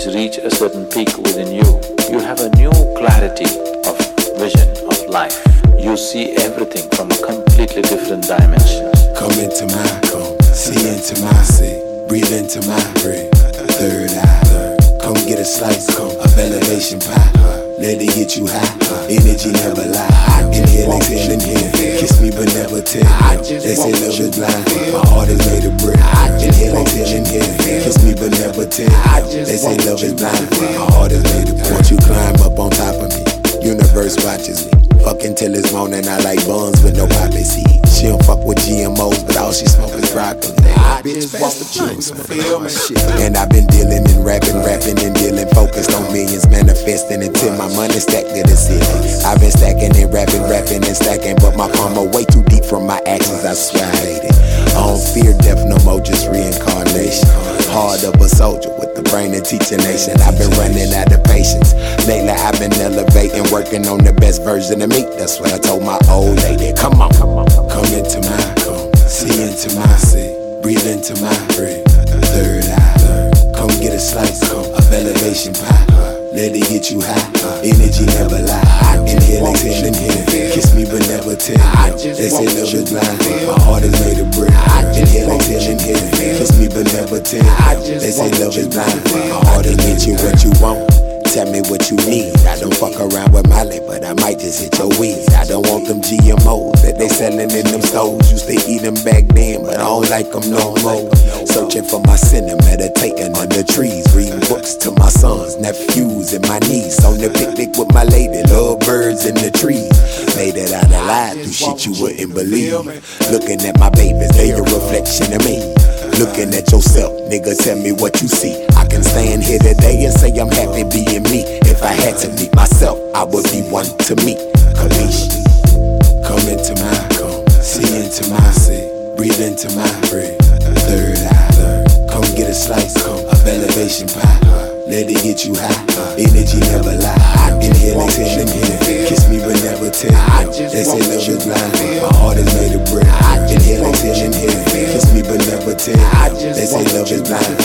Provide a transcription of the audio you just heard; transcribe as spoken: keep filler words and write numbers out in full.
qualities reach a certain peak within you, you have a new clarity of vision of life. You see everything from a completely different dimension. Come into my come, see into my see, breathe into my breathe. Third eye, come get a slice, come of elevation pie. Let it get you high, energy never lie. Inhale, exhale, inhale, kiss me but never tell. They say love is blind, my heart is made of brick. Inhale, exhale, inhale, kiss me but never tell. They say love is blind, my heart is made of brick. Won't you climb up on top of me? Universe watches me. Fucking till it's morning, I like buns with no poppy seed. She don't fuck with G M Os, but all she smoke is broccoli. I bitch pass the juice, feel my shit. And I've been dealing and rapping, rapping and dealing, focused on millions, manifesting until my money stacked to the ceiling. I've been stacking and rapping, rapping and stacking, but my karma way too deep from my actions, I swear I hate it. I don't fear death no more, just reincarnation. Heart of a soldier with the brain of teaching nation. I've been running out of patience. Lately I've been elevating, working on the best version of me. That's what I told my old lady. Come on, come on, come into my come, see into my see, breathe into my breathe. Third eye, come get a slice come of elevation pie. Let it get you high, energy never lie. Inhale, exhale, inhale, kiss me but never tell. They say love is blind, my heart is made of brick. Inhale, exhale, inhale, kiss me but never tell. They say love is blind, my heart is get you what you want. Tell me what you need. I don't fuck around with Molly, but I might just hit your weed. I don't want them G M Os that they selling in them stores. Used to eat them back then, but I don't like them no more. Searching for my sinner, meditating under trees. Reading books to my sons, nephews, and my niece. On the picnic with my lady, love birds in the trees. Made it out alive through shit you wouldn't believe. Looking at my babies, they a reflection of me. Looking at yourself, nigga, tell me what you see. I can stand here today and say I'm happy being me. If I had to meet myself, I would be one to meet. Kalish, come into my come, see into my see, breathe into my breathe. Third eye, come get a slice come of elevation pie. Let it get you high, energy never lie. Inhale, exhale, inhale, kiss me but never tell. They say love is blind, my heart is made of brick. Inhale, exhale, inhale, kiss me but never tell. They say love is blind,